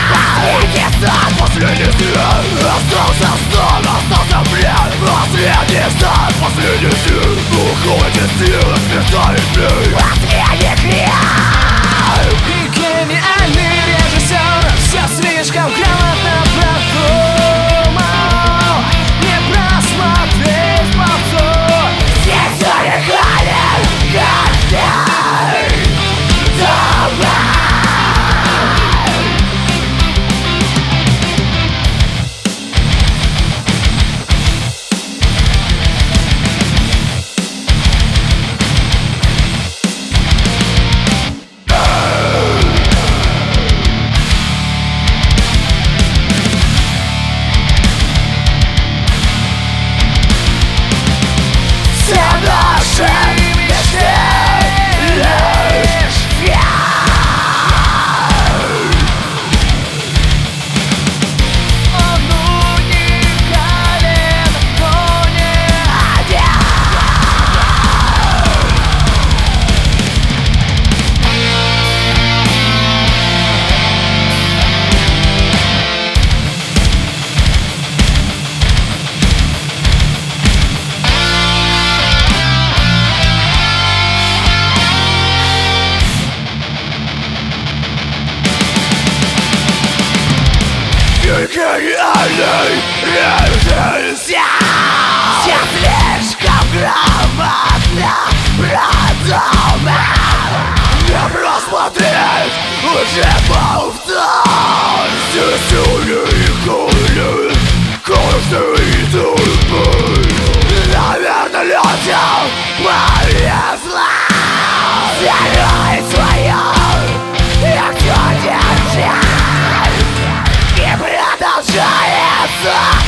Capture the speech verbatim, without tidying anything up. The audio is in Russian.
Последний сон, Последний свет, остался сон, остался бред. последний сон, последний свет. Уходит сила, сметает мир. Последний крик. И гениальный режиссер все слишком грамотно продумал. Не просмотреть повтор. Здесь все реально, как дар. Дома. Все наши мечты лишь Он уникален, но не один. Гениальный режиссер. Все слишком грамотно продумал. Не просмотреть, уже повтор. Здесь уникален каждый судьбы. Наверное, людям повезло. Герой своем никто держит. И продолжается.